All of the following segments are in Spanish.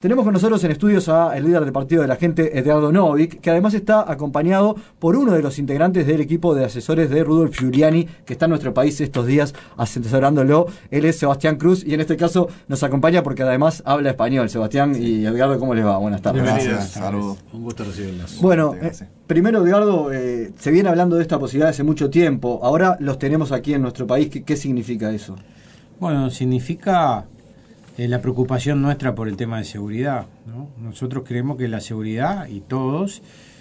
Tenemos con nosotros en estudios a el líder del partido de la gente, Edgardo Novic, que además está acompañado por uno de los integrantes del equipo de asesores de Rudolph Giuliani, que está en nuestro país estos días asesorándolo. Él es Sebastián Cruz y en este caso nos acompaña porque además habla español. Sebastián y Edgardo, ¿cómo les va? Buenas tardes. Bienvenidos. Saludos. Un gusto recibirlos. Bueno, primero, Edgardo, se viene hablando de esta posibilidad hace mucho tiempo. Ahora los tenemos aquí en nuestro país. ¿Qué significa eso? Bueno, significa la preocupación nuestra por el tema de seguridad, ¿no? Nosotros creemos que la seguridad, y todos,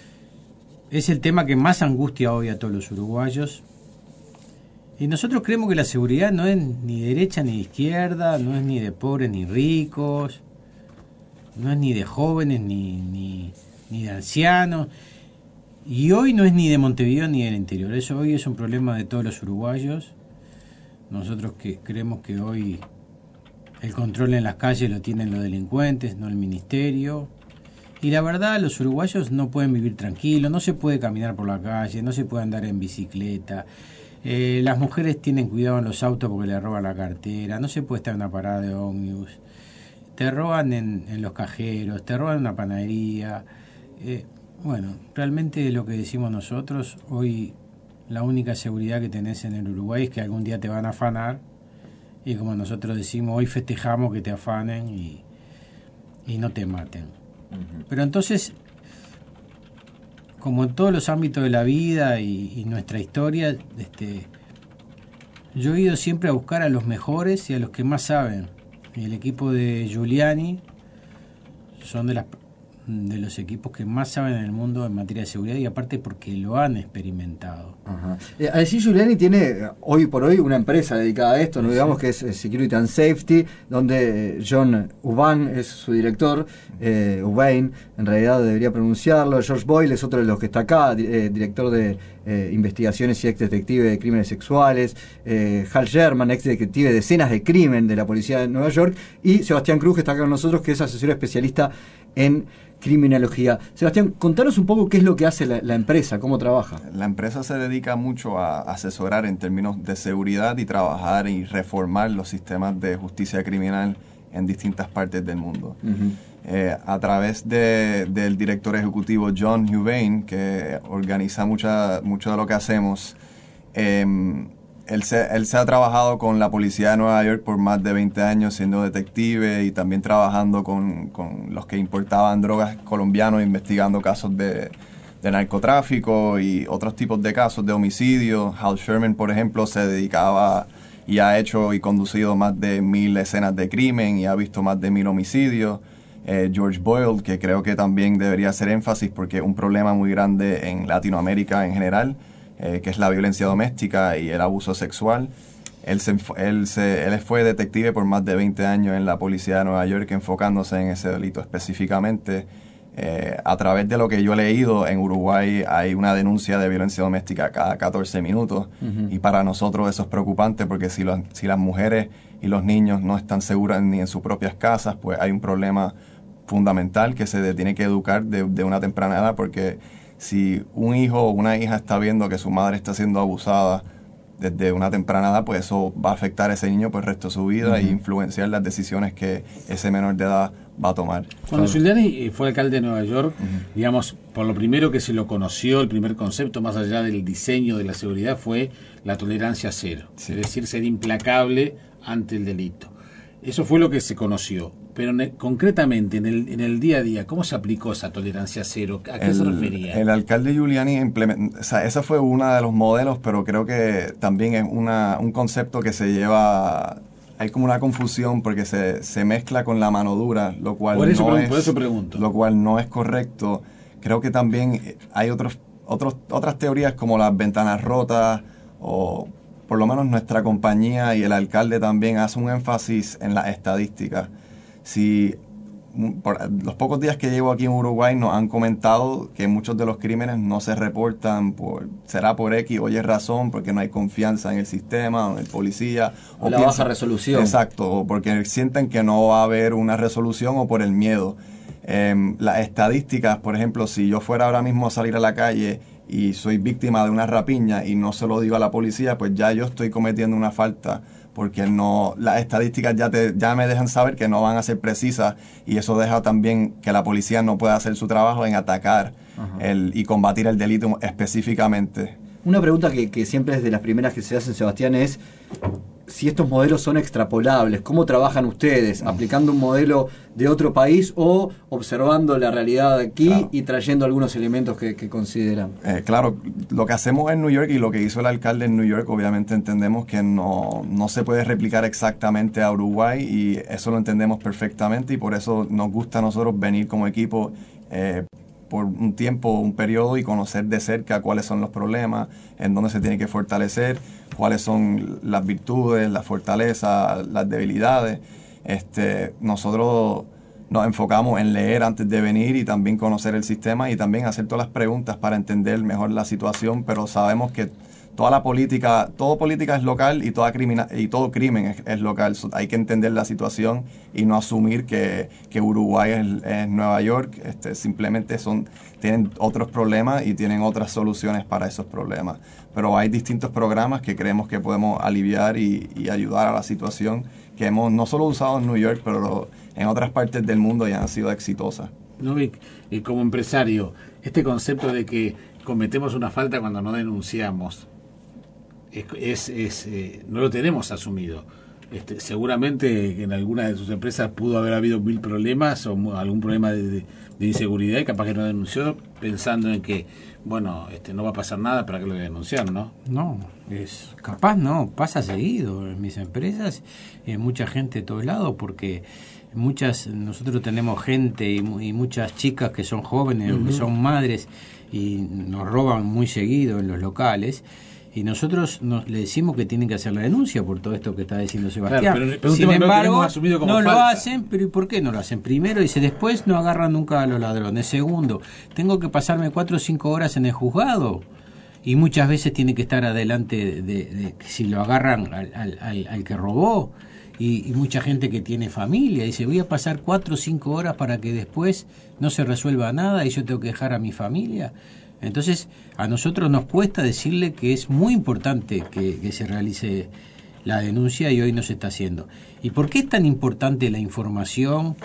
es el tema que más angustia hoy a todos los uruguayos. Y nosotros creemos que la seguridad no es ni derecha ni izquierda, no es ni de pobres ni ricos, no es ni de jóvenes ni de ancianos. Y hoy no es ni de Montevideo ni del interior. Eso hoy es un problema de todos los uruguayos. Nosotros creemos que hoy el control en las calles lo tienen los delincuentes, no el ministerio. Y la verdad, los uruguayos no pueden vivir tranquilos, no se puede caminar por la calle, no se puede andar en bicicleta. Las mujeres tienen cuidado en los autos porque les roban la cartera, no se puede estar en una parada de ómnibus. Te roban en los cajeros, te roban en una panadería. Bueno, realmente lo que decimos nosotros, hoy la única seguridad que tenés en el Uruguay es que algún día te van a afanar. Y como nosotros decimos, hoy festejamos que te afanen y no te maten. Uh-huh. Pero entonces, como en todos los ámbitos de la vida y nuestra historia, yo he ido siempre a buscar a los mejores y a los que más saben. Y el equipo de Giuliani son de los equipos que más saben en el mundo en materia de seguridad, y aparte porque lo han experimentado. Ajá. Así Giuliani tiene hoy por hoy una empresa dedicada a esto, ¿no? Digamos que es Security and Safety, donde John Uban es su director, Ubain en realidad debería pronunciarlo. George Boyle es otro de los que está acá, director de investigaciones y ex detective de crímenes sexuales, Hal Sherman, ex detective de escenas de crimen de la policía de Nueva York, y Sebastián Cruz, que está acá con nosotros, que es asesor especialista en criminología. Sebastián, contanos un poco qué es lo que hace la empresa, cómo trabaja. La empresa se dedica mucho a asesorar en términos de seguridad y trabajar y reformar los sistemas de justicia criminal en distintas partes del mundo. Uh-huh. A través del director ejecutivo John Huvain, que organiza mucho de lo que hacemos, Él se ha trabajado con la policía de Nueva York por más de 20 años siendo detective y también trabajando con los que importaban drogas colombianos, investigando casos de narcotráfico y otros tipos de casos de homicidio. Hal Sherman, por ejemplo, se dedicaba y ha hecho y conducido más de 1,000 escenas de crimen y ha visto más de 1,000 homicidios. George Boyle, que creo que también debería hacer énfasis porque es un problema muy grande en Latinoamérica en general, que es la violencia doméstica y el abuso sexual. Él fue detective por más de 20 años en la policía de Nueva York, enfocándose en ese delito específicamente. A través de lo que yo he leído, en Uruguay hay una denuncia de violencia doméstica cada 14 minutos. Uh-huh. Y para nosotros eso es preocupante porque si las mujeres y los niños no están seguras ni en sus propias casas, pues hay un problema fundamental que se tiene que educar de una temprana edad, porque si un hijo o una hija está viendo que su madre está siendo abusada desde una temprana edad, pues eso va a afectar a ese niño por el resto de su vida. Uh-huh. E influenciar las decisiones que ese menor de edad va a tomar. Cuando Giuliani fue alcalde de Nueva York, uh-huh, digamos, por lo primero que se lo conoció, el primer concepto, más allá del diseño de la seguridad, fue la tolerancia cero. Sí. Es decir, ser implacable ante el delito. Eso fue lo que se conoció. Pero concretamente, en el día a día, ¿cómo se aplicó esa tolerancia cero? ¿A qué se refería? El alcalde Giuliani implementó, o sea, ese fue uno de los modelos, pero creo que también es un concepto que se lleva, hay como una confusión porque se mezcla con la mano dura, lo cual por eso pregunto. Lo cual no es correcto. Creo que también hay otras teorías como las ventanas rotas, o por lo menos nuestra compañía y el alcalde también hace un énfasis en las estadísticas. Si por los pocos días que llevo aquí en Uruguay nos han comentado que muchos de los crímenes no se reportan será por X o Y razón, porque no hay confianza en el sistema o en el policía, o la baja resolución. Exacto, o porque sienten que no va a haber una resolución, o por el miedo. Las estadísticas, por ejemplo, si yo fuera ahora mismo a salir a la calle y soy víctima de una rapiña y no se lo digo a la policía, pues ya yo estoy cometiendo una falta porque no, las estadísticas ya me dejan saber que no van a ser precisas, y eso deja también que la policía no pueda hacer su trabajo en atacar y combatir el delito específicamente. Una pregunta que siempre es de las primeras que se hacen, Sebastián, es si estos modelos son extrapolables. ¿Cómo trabajan ustedes? ¿Aplicando un modelo de otro país o observando la realidad de aquí, claro, y trayendo algunos elementos que consideran? Claro, lo que hacemos en New York y lo que hizo el alcalde en New York, obviamente entendemos que no se puede replicar exactamente a Uruguay, y eso lo entendemos perfectamente, y por eso nos gusta a nosotros venir como equipo por un tiempo, un periodo, y conocer de cerca cuáles son los problemas, en dónde se tiene que fortalecer, cuáles son las virtudes, las fortalezas, las debilidades. Nosotros nos enfocamos en leer antes de venir y también conocer el sistema y también hacer todas las preguntas para entender mejor la situación, pero sabemos que toda política es local, y todo crimen es local. Hay que entender la situación y no asumir que Uruguay es Nueva York. Simplemente tienen otros problemas y tienen otras soluciones para esos problemas. Pero hay distintos programas que creemos que podemos aliviar y ayudar a la situación, que hemos no solo usado en New York, pero en otras partes del mundo ya han sido exitosas. Novik, y como empresario, este concepto de que cometemos una falta cuando no denunciamos, no lo tenemos asumido. Seguramente en alguna de sus empresas pudo haber habido 1000 problemas o algún problema de inseguridad, y capaz que no denunció pensando en que, bueno, no va a pasar nada, para que lo voy a denunciar, ¿no? No, pasa seguido en mis empresas, mucha gente de todos lados, porque nosotros tenemos gente y muchas chicas que son jóvenes, que son madres, y nos roban muy seguido en los locales. Y nosotros le decimos que tienen que hacer la denuncia por todo esto que está diciendo Sebastián. Claro, pero sin embargo, no lo hacen. Pero ¿y por qué no lo hacen? Primero, dice, después no agarran nunca a los ladrones. Segundo, tengo que pasarme 4 o 5 horas en el juzgado, y muchas veces tiene que estar adelante de si lo agarran al que robó. Y mucha gente que tiene familia dice, voy a pasar 4 o 5 horas para que después no se resuelva nada y yo tengo que dejar a mi familia. Entonces, a nosotros nos cuesta decirle que es muy importante que se realice la denuncia, y hoy no se está haciendo. ¿Y por qué es tan importante la información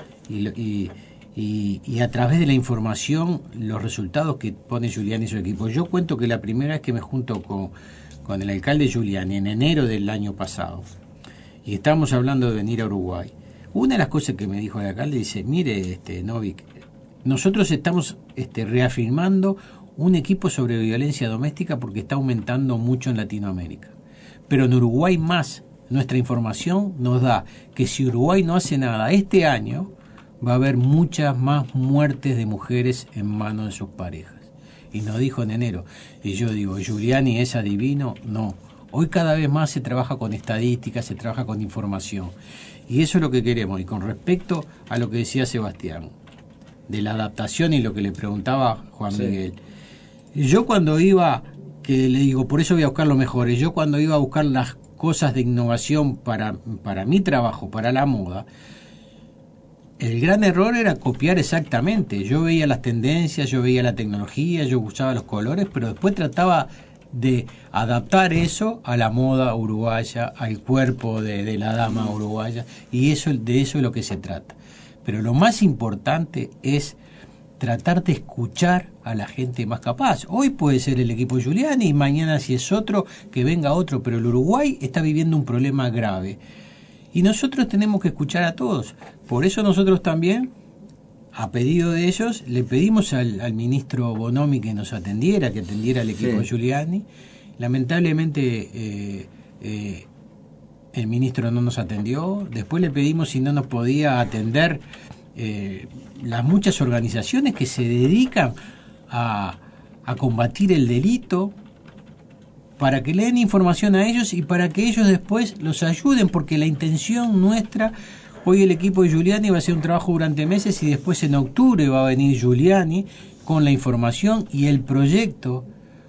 y a través de la información los resultados que pone Giuliani y su equipo? Yo cuento que la primera vez que me junto con el alcalde Giuliani en enero del año pasado, y estábamos hablando de venir a Uruguay, una de las cosas que me dijo el alcalde, dice, mire, Novik, nosotros estamos reafirmando un equipo sobre violencia doméstica porque está aumentando mucho en Latinoamérica. Pero en Uruguay más, nuestra información nos da que si Uruguay no hace nada este año, va a haber muchas más muertes de mujeres en manos de sus parejas. Y nos dijo en enero. Y yo digo, ¿Giuliani es adivino? No. Hoy cada vez más se trabaja con estadísticas, se trabaja con información. Y eso es lo que queremos. Y con respecto a lo que decía Sebastián, de la adaptación y lo que le preguntaba Juan Miguel, yo cuando iba, que le digo, por eso voy a buscar lo mejor, yo cuando iba a buscar las cosas de innovación para mi trabajo, para la moda, el gran error era copiar exactamente. Yo veía las tendencias, yo veía la tecnología, yo usaba los colores, pero después trataba de adaptar eso a la moda uruguaya, al cuerpo de la dama uruguaya, y de eso es lo que se trata. Pero lo más importante es tratar de escuchar a la gente más capaz. Hoy puede ser el equipo Giuliani y mañana, si es otro, que venga otro, pero el Uruguay está viviendo un problema grave y nosotros tenemos que escuchar a todos. Por eso nosotros también, a pedido de ellos, le pedimos al ministro Bonomi que nos atendiera, que atendiera al equipo Giuliani. Lamentablemente el ministro no nos atendió. Después le pedimos si no nos podía atender las muchas organizaciones que se dedican a combatir el delito, para que le den información a ellos y para que ellos después los ayuden, porque la intención nuestra, hoy el equipo de Giuliani va a hacer un trabajo durante meses y después en octubre va a venir Giuliani con la información y el proyecto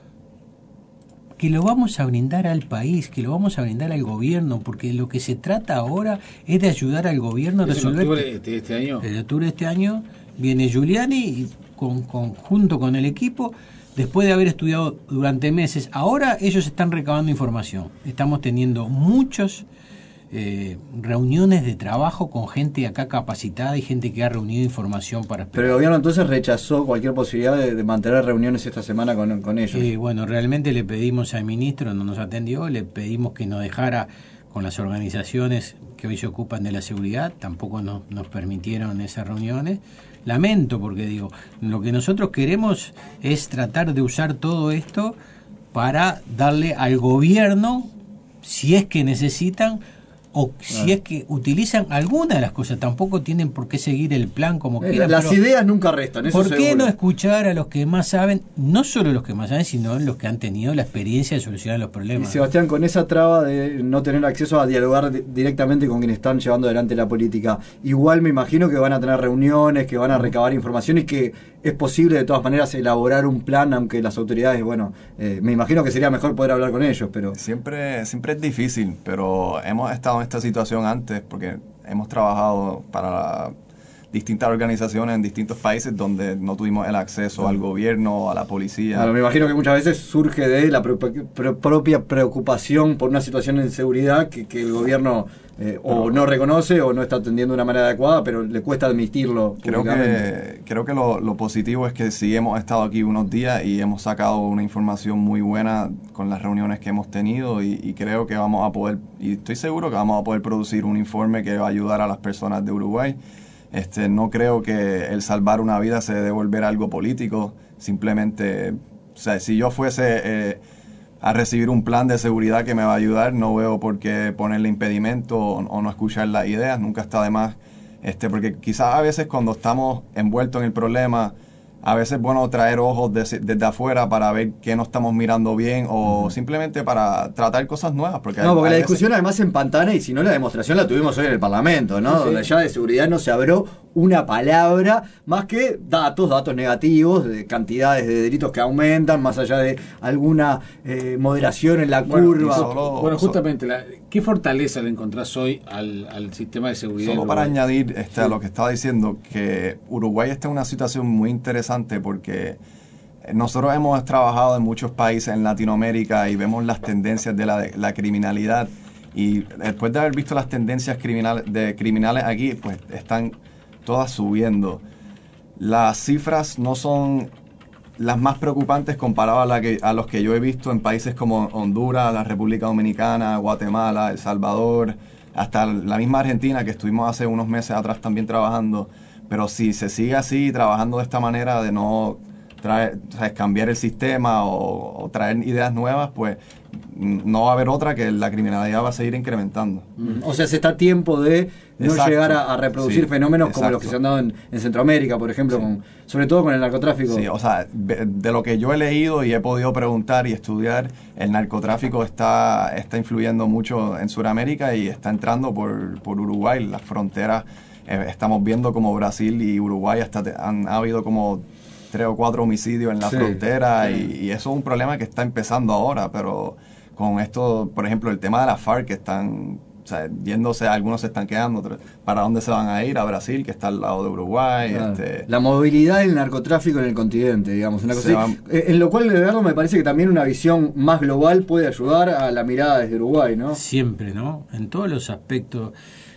que lo vamos a brindar al país, que lo vamos a brindar al gobierno, porque lo que se trata ahora es de ayudar al gobierno a resolver. ¿En octubre de este año? En octubre de este año viene Giuliani y junto con el equipo, después de haber estudiado durante meses. Ahora ellos están recabando información. Estamos teniendo muchos reuniones de trabajo con gente acá capacitada y gente que ha reunido información para Pero el gobierno entonces rechazó cualquier posibilidad de mantener reuniones esta semana con ellos. Bueno, realmente le pedimos al ministro, no nos atendió, le pedimos que nos dejara con las organizaciones que hoy se ocupan de la seguridad, tampoco nos permitieron esas reuniones. Lamento, porque digo, lo que nosotros queremos es tratar de usar todo esto para darle al gobierno, si es que necesitan, o si es que utilizan alguna de las cosas, tampoco tienen por qué seguir el plan como quieran. Las ideas nunca restan, eso ¿Por qué seguro. no escuchar a los que más saben, no solo los que más saben, sino los que han tenido la experiencia de solucionar los problemas? Y Sebastián, con esa traba de no tener acceso a dialogar directamente con quienes están llevando adelante la política, igual me imagino que van a tener reuniones, que van a recabar información y que es posible de todas maneras elaborar un plan, aunque las autoridades, me imagino que sería mejor poder hablar con ellos, pero... Siempre es difícil, pero hemos estado en esta situación antes porque hemos trabajado para distintas organizaciones en distintos países donde no tuvimos el acceso al gobierno, a la policía. Claro, me imagino que muchas veces surge de la propia preocupación por una situación de inseguridad que el gobierno o no reconoce o no está atendiendo de una manera adecuada, pero le cuesta admitirlo. Creo que lo positivo es que sí hemos estado aquí unos días y hemos sacado una información muy buena con las reuniones que hemos tenido y creo que vamos a poder, y estoy seguro que vamos a poder producir un informe que va a ayudar a las personas de Uruguay. No creo que el salvar una vida se debe volver algo político. Simplemente, o sea, si yo fuese a recibir un plan de seguridad que me va a ayudar, no veo por qué ponerle impedimento o no escuchar las ideas. Nunca está de más, porque quizás a veces cuando estamos envueltos en el problema, a veces es bueno traer ojos desde afuera para ver qué no estamos mirando bien o simplemente para tratar cosas nuevas. Porque la discusión además se empantana y si no la demostración la tuvimos hoy en el Parlamento, ¿no? Sí. Donde ya de seguridad no se habló una palabra más que datos negativos, de cantidades de delitos que aumentan, más allá de alguna moderación en la curva. Justamente, ¿qué fortaleza le encontrás hoy al sistema de seguridad? Solo para añadir a lo que estaba diciendo, que Uruguay está en una situación muy interesante porque nosotros hemos trabajado en muchos países en Latinoamérica y vemos las tendencias de la criminalidad, y después de haber visto las tendencias criminales aquí, pues están todas subiendo. Las cifras no son las más preocupantes comparadas a los que yo he visto en países como Honduras, la República Dominicana, Guatemala, El Salvador, hasta la misma Argentina, que estuvimos hace unos meses atrás también trabajando. Pero si se sigue así, trabajando de esta manera de no cambiar el sistema o traer ideas nuevas, pues no va a haber otra, que la criminalidad va a seguir incrementando. O sea, se está a tiempo de no llegar a reproducir fenómenos como los que se han dado en Centroamérica, por ejemplo, sobre todo con el narcotráfico. Sí, o sea, de lo que yo he leído y he podido preguntar y estudiar, el narcotráfico está influyendo mucho en Sudamérica y está entrando por Uruguay. Las fronteras, estamos viendo como Brasil y Uruguay ha habido como 3 o 4 homicidios en la frontera y eso es un problema que está empezando ahora, pero con esto, por ejemplo, el tema de la FARC, que están yéndose, algunos se están quedando, ¿para dónde se van a ir? A Brasil, que está al lado de Uruguay. La movilidad del narcotráfico en el continente, digamos, una cosa así. En lo cual, de verdad, me parece que también una visión más global puede ayudar a la mirada desde Uruguay, ¿no? Siempre, ¿no? En todos los aspectos.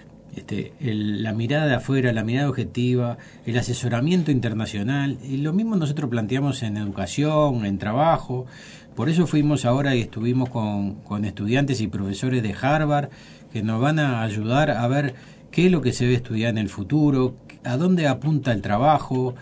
La mirada de afuera, la mirada objetiva, el asesoramiento internacional, y lo mismo nosotros planteamos en educación, en trabajo. Por eso fuimos ahora y estuvimos con estudiantes y profesores de Harvard que nos van a ayudar a ver qué es lo que se debe estudiar en el futuro, a dónde apunta el trabajo,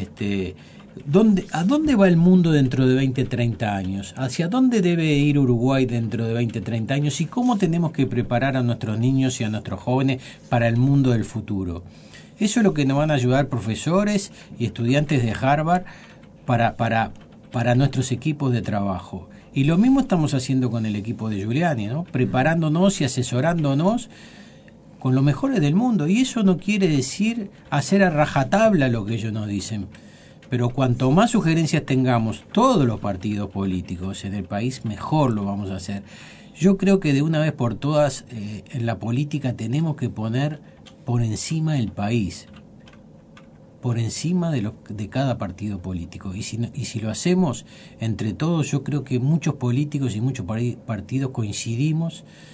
¿a dónde va el mundo dentro de 20, 30 años? ¿Hacia dónde debe ir Uruguay dentro de 20, 30 años? ¿Y cómo tenemos que preparar a nuestros niños y a nuestros jóvenes para el mundo del futuro? Eso es lo que nos van a ayudar profesores y estudiantes de Harvard para nuestros equipos de trabajo. Y lo mismo estamos haciendo con el equipo de Giuliani, ¿no? Preparándonos y asesorándonos con los mejores del mundo. Y eso no quiere decir hacer a rajatabla lo que ellos nos dicen. Pero cuanto más sugerencias tengamos todos los partidos políticos en el país, mejor lo vamos a hacer. Yo creo que de una vez por todas en la política tenemos que poner por encima el país, por encima de cada partido político. Y si lo hacemos entre todos, yo creo que muchos políticos y muchos partidos coincidimos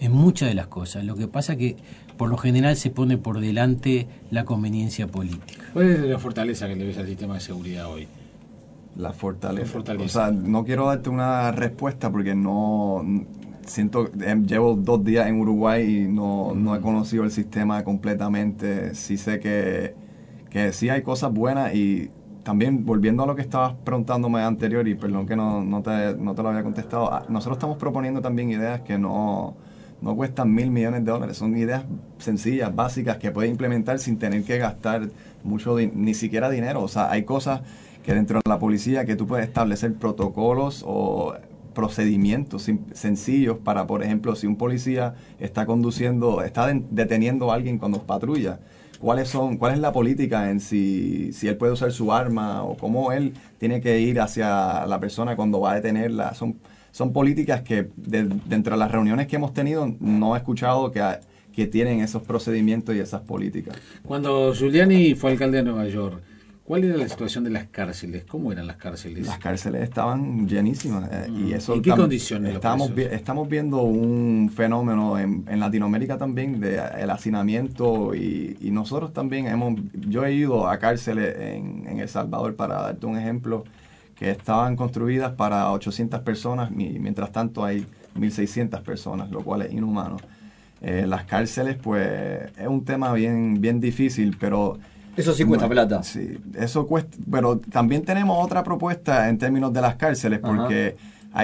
en muchas de las cosas. Lo que pasa que por lo general se pone por delante la conveniencia política. ¿Cuál es la fortaleza que le ves al sistema de seguridad hoy? La fortaleza. La fortaleza. O sea, no quiero darte una respuesta porque no siento, llevo 2 días en Uruguay y no he conocido el sistema completamente. Sí sé que sí hay cosas buenas, y también volviendo a lo que estabas preguntándome anterior, y perdón que no te lo había contestado, nosotros estamos proponiendo también ideas que no cuestan $1.000 millones, son ideas sencillas, básicas, que puedes implementar sin tener que gastar mucho, ni siquiera dinero. O sea, hay cosas que dentro de la policía que tú puedes establecer protocolos o procedimientos sencillos para, por ejemplo, si un policía está deteniendo a alguien cuando patrulla, ¿cuál es la política en si él puede usar su arma, o cómo él tiene que ir hacia la persona cuando va a detenerla? Son políticas que dentro de las reuniones que hemos tenido no he escuchado que tienen esos procedimientos y esas políticas. Cuando Giuliani fue alcalde de Nueva York, ¿cuál era la situación de las cárceles? ¿Cómo eran las cárceles? Las cárceles estaban llenísimas. Y eso ¿En qué condiciones? Estamos viendo un fenómeno en Latinoamérica también de el hacinamiento, y nosotros también yo he ido a cárceles en El Salvador, para darte un ejemplo, que estaban construidas para 800 personas, y mientras tanto hay 1.600 personas, lo cual es inhumano. Las cárceles, pues, es un tema bien, bien difícil, pero... Eso sí cuesta plata. Sí, eso cuesta, pero también tenemos otra propuesta en términos de las cárceles, porque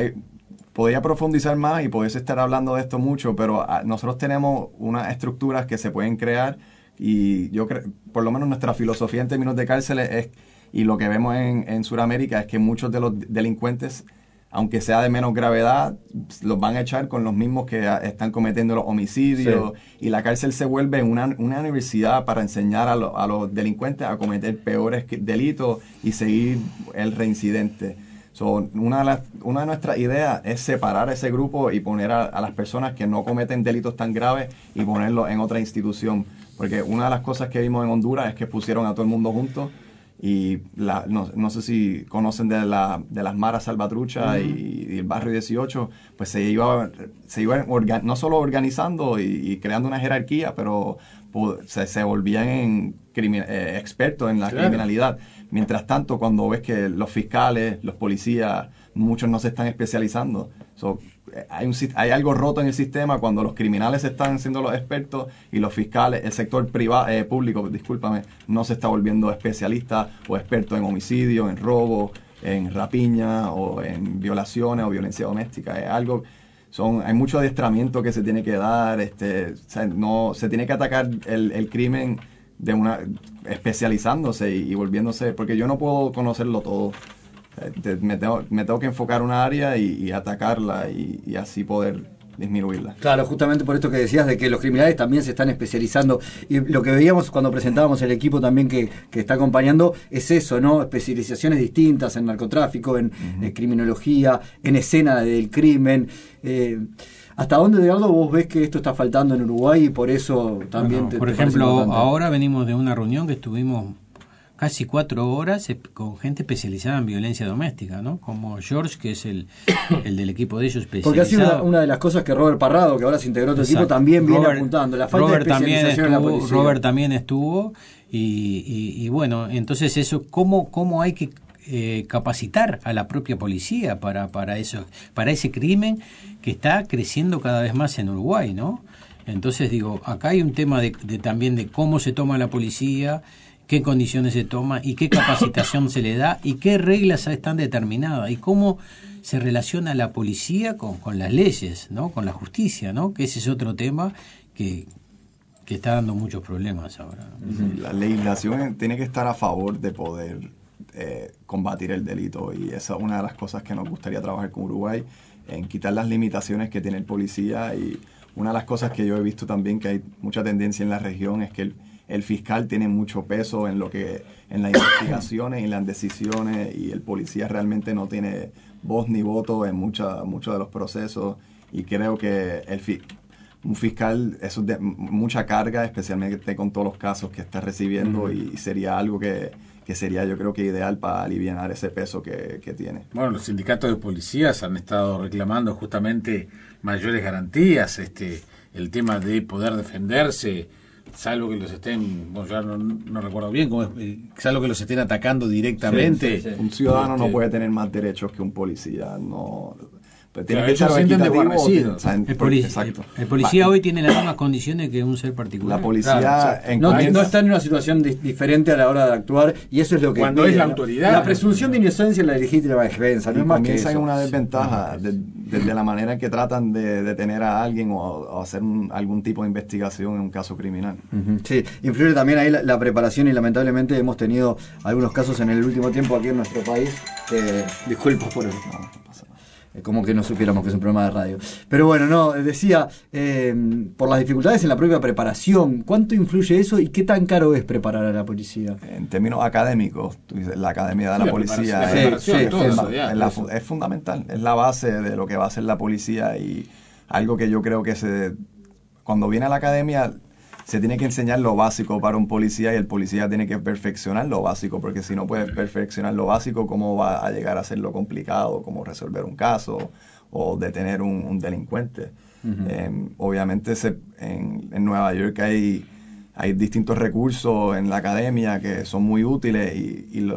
podría profundizar más y podés estar hablando de esto mucho, pero nosotros tenemos unas estructuras que se pueden crear, y yo creo, por lo menos nuestra filosofía en términos de cárceles es, y lo que vemos en Sudamérica, es que muchos de los delincuentes, aunque sea de menos gravedad, los van a echar con los mismos que están cometiendo los homicidios, y la cárcel se vuelve una universidad para enseñar a los delincuentes a cometer peores delitos y seguir el reincidente. Una de nuestras ideas es separar ese grupo y poner a las personas que no cometen delitos tan graves y ponerlos en otra institución, porque una de las cosas que vimos en Honduras es que pusieron a todo el mundo juntos, y no sé si conocen de las Maras Salvatrucha y el barrio 18, pues se iba no solo organizando y creando una jerarquía, pero se volvían expertos en la criminalidad. Mientras tanto, cuando ves que los fiscales, los policías, muchos no se están especializando. Hay algo roto en el sistema cuando los criminales están siendo los expertos y los fiscales, el sector público, no se está volviendo especialista o experto en homicidio, en robo, en rapiña o en violaciones o violencia doméstica. Hay mucho adiestramiento que se tiene que dar. No se tiene que atacar el crimen especializándose y volviéndose, porque yo no puedo conocerlo todo. Me tengo que enfocar una área y atacarla y así poder disminuirla. Claro, justamente por esto que decías de que los criminales también se están especializando, y lo que veíamos cuando presentábamos el equipo también que está acompañando es eso, ¿no? Especializaciones distintas en narcotráfico, en criminología, en escena del crimen. ¿Hasta dónde, Edgardo, vos ves que esto está faltando en Uruguay y por eso también por ejemplo, ahora venimos de una reunión que estuvimos casi 4 horas con gente especializada en violencia doméstica, ¿no? Como George, que es el del equipo de ellos especializado. Porque ha sido una de las cosas que Robert Parrado, que ahora se integró a tu equipo, también viene apuntando. La falta de especialización en la policía. Robert también estuvo, y bueno, entonces eso, ¿cómo hay que capacitar a la propia policía para ese crimen que está creciendo cada vez más en Uruguay, ¿no? Entonces digo, acá hay un tema también de cómo se toma la policía, qué condiciones se toma y qué capacitación se le da y qué reglas están determinadas y cómo se relaciona la policía con las leyes, ¿no? Con la justicia, ¿no? Que ese es otro tema que está dando muchos problemas ahora. La legislación tiene que estar a favor de poder combatir el delito, y esa es una de las cosas que nos gustaría trabajar con Uruguay, en quitar las limitaciones que tiene el policía. Y una de las cosas que yo he visto también que hay mucha tendencia en la región es que el fiscal tiene mucho peso en las investigaciones y en las decisiones, y el policía realmente no tiene voz ni voto en muchos de los procesos, y creo que un fiscal, eso es de mucha carga, especialmente con todos los casos que está recibiendo, y sería algo que que sería yo creo que ideal para aliviar ese peso que tiene. Bueno, los sindicatos de policías han estado reclamando justamente mayores garantías, el tema de poder defenderse, salvo que los estén, bueno, ya no recuerdo bien cómo es, salvo que los estén atacando directamente. Sí. Un ciudadano no puede tener más derechos que un policía, no. Pero tiene que ellos ser sienten equitativo. El policía hoy tiene las mismas condiciones que un ser particular. La policía no está en una situación diferente a la hora de actuar, y eso es lo que cuando es la autoridad. La presunción de inocencia y la legítima defensa, no es más que eso. En una desventaja desde la manera en que tratan de detener a alguien o hacer algún tipo de investigación en un caso criminal. Sí, influye también ahí la preparación, y lamentablemente hemos tenido algunos casos en el último tiempo aquí en nuestro país. Disculpa por eso. No pasa nada. Como que no supiéramos que es un programa de radio. Pero bueno, decía, por las dificultades en la propia preparación, ¿cuánto influye eso y qué tan caro es preparar a la policía? En términos académicos, tú dices, la academia de la policía es fundamental, es la base de lo que va a ser la policía, y algo que yo creo que cuando viene a la academia se tiene que enseñar lo básico para un policía, y el policía tiene que perfeccionar lo básico, porque si no puede perfeccionar lo básico, ¿cómo va a llegar a ser lo complicado, como resolver un caso o detener un delincuente? Obviamente en Nueva York hay distintos recursos en la academia que son muy útiles, y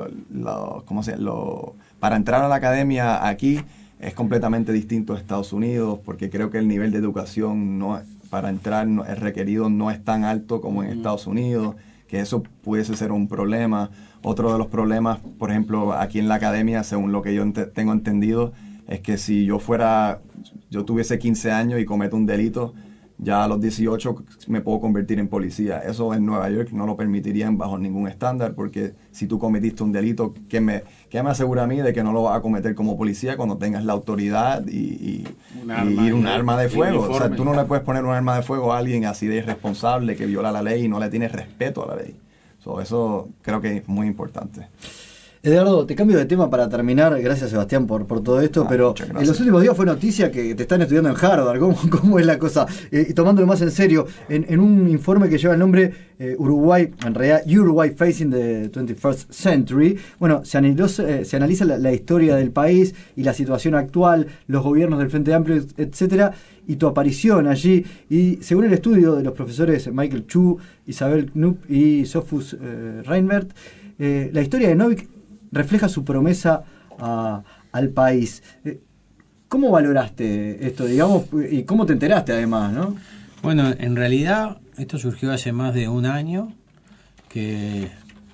para entrar a la academia aquí es completamente distinto a Estados Unidos, porque creo que el nivel de educación para entrar el requerido no es tan alto como en Estados Unidos, que eso pudiese ser un problema. Otro de los problemas, por ejemplo, aquí en la academia, según lo que yo tengo entendido, es que si yo tuviese 15 años y cometo un delito, ya a los 18 me puedo convertir en policía. Eso en Nueva York no lo permitirían bajo ningún estándar, porque si tú cometiste un delito, ¿qué me asegura a mí de que no lo vas a cometer como policía cuando tengas la autoridad y un arma de fuego? O sea, tú no le puedes poner un arma de fuego a alguien así de irresponsable, que viola la ley y no le tiene respeto a la ley. Eso creo que es muy importante. Eduardo, te cambio de tema para terminar. Gracias, Sebastián, por todo esto. Pero en los últimos días fue noticia que te están estudiando en Harvard. ¿Cómo es la cosa? Y tomándolo más en serio, en un informe que lleva el nombre Uruguay, en realidad Uruguay Facing the 21st Century, bueno, se analiza la historia del país y la situación actual, los gobiernos del Frente Amplio, etcétera, y tu aparición allí. Y según el estudio de los profesores Michael Chu, Isabel Knupp y Sofus Reinbert, la historia de Novick refleja su promesa al país. ¿Cómo valoraste esto, digamos, y cómo te enteraste además, no? Bueno, en realidad esto surgió hace más de un año, que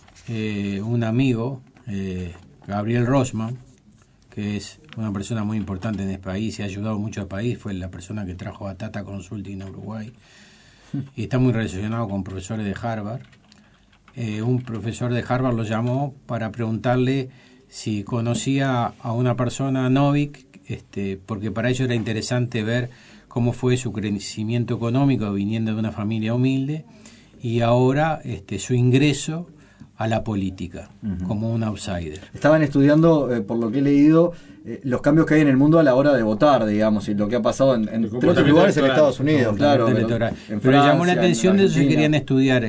un amigo, Gabriel Rosman, que es una persona muy importante en este país y ha ayudado mucho al país, fue la persona que trajo a Tata Consulting a Uruguay, y está muy relacionado con profesores de Harvard. Un profesor de Harvard lo llamó para preguntarle si conocía a una persona, Novick, porque para ellos era interesante ver cómo fue su crecimiento económico viniendo de una familia humilde, y ahora su ingreso a la política como un outsider. Estaban estudiando, por lo que he leído, los cambios que hay en el mundo a la hora de votar, digamos, y lo que ha pasado en otros lugares en Estados Unidos, claro. Pero llamó la atención de eso, que querían estudiar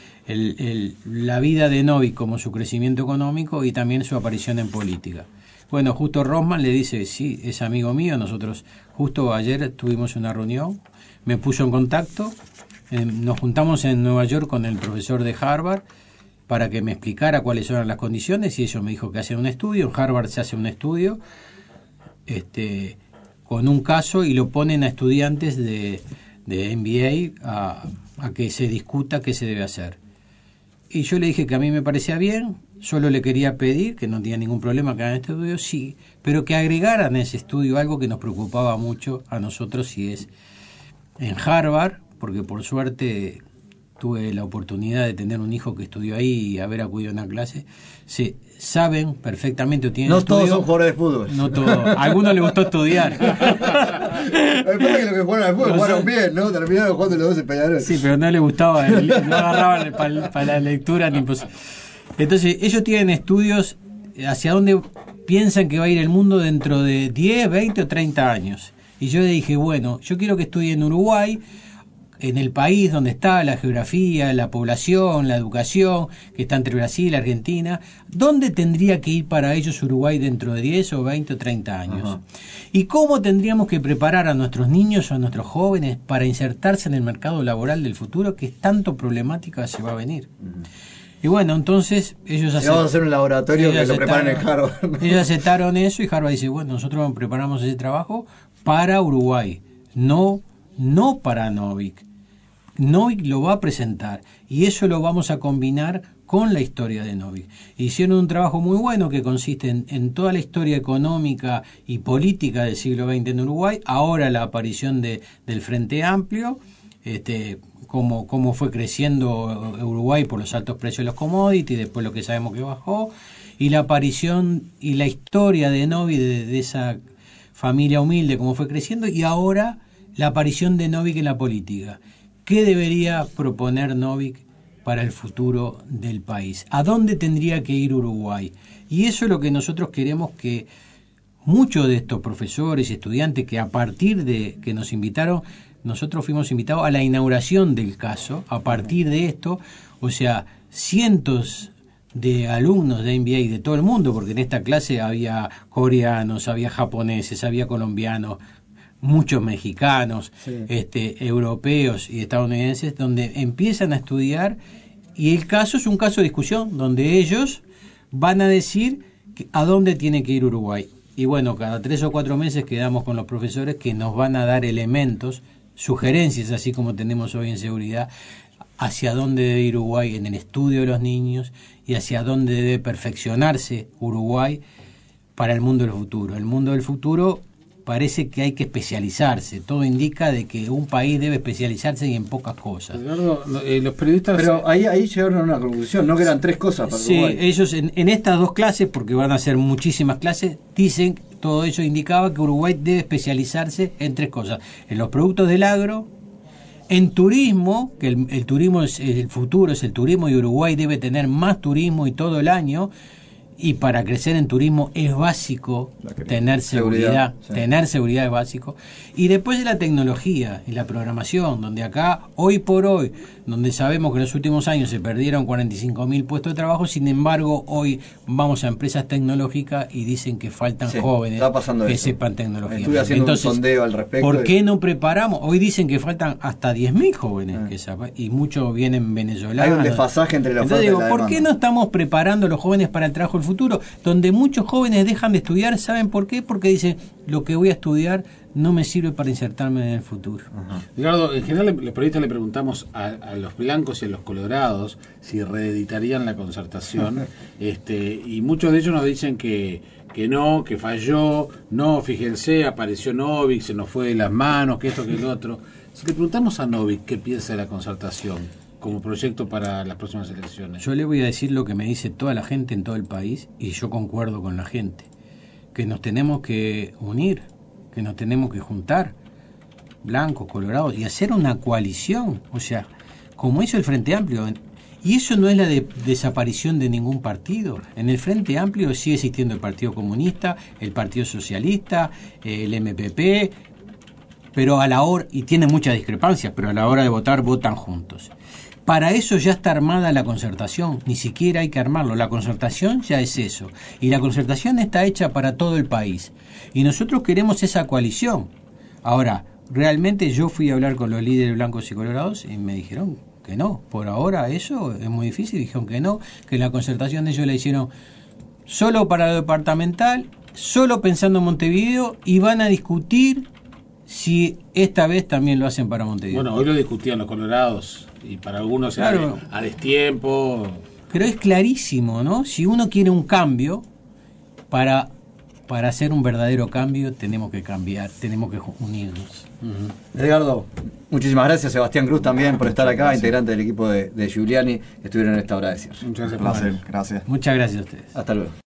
la vida de Novick, como su crecimiento económico y también su aparición en política. Bueno, justo Rosman le dice, sí, es amigo mío, nosotros justo ayer tuvimos una reunión, me puso en contacto, nos juntamos en Nueva York con el profesor de Harvard para que me explicara cuáles eran las condiciones, y ellos me dijo que hacen un estudio, en Harvard se hace un estudio con un caso, y lo ponen a estudiantes de MBA a que se discuta qué se debe hacer. Y yo le dije que a mí me parecía bien, solo le quería pedir, que no tenía ningún problema que hagan este estudio, sí, pero que agregaran a ese estudio algo que nos preocupaba mucho a nosotros, y es en Harvard, porque por suerte tuve la oportunidad de tener un hijo que estudió ahí y haber acudido a una clase, se saben perfectamente o tienen no estudio. Todos son jugadores de fútbol. No todos. A algunos les gustó estudiar. Me parece que los que jugaron al fútbol jugaron bien, ¿no? Terminaron jugando los 12 peleadores. Sí, pero no les gustaba, no agarraban para la lectura ni pues. Entonces, ellos tienen estudios hacia dónde piensan que va a ir el mundo dentro de 10, 20 o 30 años. Y yo le dije, bueno, yo quiero que estudie en Uruguay, en el país donde está la geografía, la población, la educación, que está entre Brasil y Argentina, ¿dónde tendría que ir para ellos Uruguay dentro de 10 o 20 o 30 años? Ajá. ¿Y cómo tendríamos que preparar a nuestros niños o a nuestros jóvenes para insertarse en el mercado laboral del futuro, que es tanto problemática se va a venir? Y bueno, entonces ellos vamos a hacer un laboratorio que lo preparen en Harvard. Ellos aceptaron eso y Harvard dice, bueno, nosotros preparamos ese trabajo para Uruguay, no para Novik. Novik lo va a presentar y eso lo vamos a combinar con la historia de Novik. Hicieron un trabajo muy bueno que consiste en toda la historia económica y política del siglo XX en Uruguay, ahora la aparición del Frente Amplio, cómo fue creciendo Uruguay por los altos precios de los commodities, después lo que sabemos que bajó, y la aparición y la historia de Novik, de esa familia humilde, cómo fue creciendo, y ahora la aparición de Novik en la política. ¿Qué debería proponer Novik para el futuro del país? ¿A dónde tendría que ir Uruguay? Y eso es lo que nosotros queremos, que muchos de estos profesores y estudiantes que a partir de que nos invitaron, nosotros fuimos invitados a la inauguración del caso, a partir de esto, o sea, cientos de alumnos de MBA de todo el mundo, porque en esta clase había coreanos, había japoneses, había colombianos, muchos mexicanos, sí, europeos y estadounidenses, donde empiezan a estudiar, y el caso es un caso de discusión, donde ellos van a decir a dónde tiene que ir Uruguay. Y bueno, cada 3 o 4 meses quedamos con los profesores que nos van a dar elementos, sugerencias, así como tenemos hoy en seguridad, hacia dónde debe ir Uruguay en el estudio de los niños y hacia dónde debe perfeccionarse Uruguay para el mundo del futuro. El mundo del futuro parece que hay que especializarse. Todo indica de que un país debe especializarse y en pocas cosas. Los periodistas... Pero ahí llegaron a una conclusión, ¿no? Que eran 3 cosas para Uruguay. Sí, ellos en estas 2 clases, porque van a ser muchísimas clases, dicen, todo eso indicaba que Uruguay debe especializarse en 3 cosas. En los productos del agro, en turismo, que el turismo es el futuro, es el turismo, y Uruguay debe tener más turismo y todo el año. Y para crecer en turismo es básico tener seguridad, sí. Tener seguridad es básico. Y después de la tecnología y la programación, donde acá, hoy por hoy, donde sabemos que en los últimos años se perdieron 45.000 puestos de trabajo, sin embargo, hoy vamos a empresas tecnológicas y dicen que faltan jóvenes que sepan tecnología. Estuve haciendo entonces, un sondeo al respecto. ¿Por qué no preparamos? Hoy dicen que faltan hasta 10.000 jóvenes que sepan, y muchos vienen venezolanos. Hay un desfasaje entre la oferta y la demanda. ¿Por qué no estamos preparando a los jóvenes para el trabajo del futuro? Donde muchos jóvenes dejan de estudiar, ¿saben por qué? Porque dicen, lo que voy a estudiar no me sirve para insertarme en el futuro. Ricardo, en general los periodistas le preguntamos a los blancos y a los colorados si reeditarían la Concertación, y muchos de ellos nos dicen que no, que falló, no, fíjense, apareció Novik, se nos fue de las manos, que esto, que lo otro. Si le preguntamos a Novik qué piensa de la Concertación como proyecto para las próximas elecciones. Yo le voy a decir lo que me dice toda la gente en todo el país, y yo concuerdo con la gente, que nos tenemos que unir, que nos tenemos que juntar, blancos, colorados, y hacer una coalición, o sea, como hizo el Frente Amplio. Y eso no es la desaparición de ningún partido. En el Frente Amplio sigue existiendo el Partido Comunista, el Partido Socialista, el MPP, pero a la hora, y tienen muchas discrepancias, pero a la hora de votar, votan juntos. Para eso ya está armada la Concertación, ni siquiera hay que armarlo, la Concertación ya es eso, y la Concertación está hecha para todo el país, y nosotros queremos esa coalición. Ahora, realmente yo fui a hablar con los líderes blancos y colorados y me dijeron que no, por ahora eso es muy difícil, dijeron que no, que la Concertación ellos la hicieron solo para lo departamental, solo pensando en Montevideo, y van a discutir si esta vez también lo hacen para Montevideo. Bueno, hoy lo discutían los colorados, y para algunos claro, a destiempo. Pero es clarísimo, ¿no? Si uno quiere un cambio, para hacer un verdadero cambio tenemos que cambiar, tenemos que unirnos. Ricardo, muchísimas gracias. Sebastián Cruz también por estar acá, integrante del equipo de Giuliani, que estuvieron en esta hora de cierre. Muchas gracias. Gracias. Muchas gracias a ustedes. Hasta luego.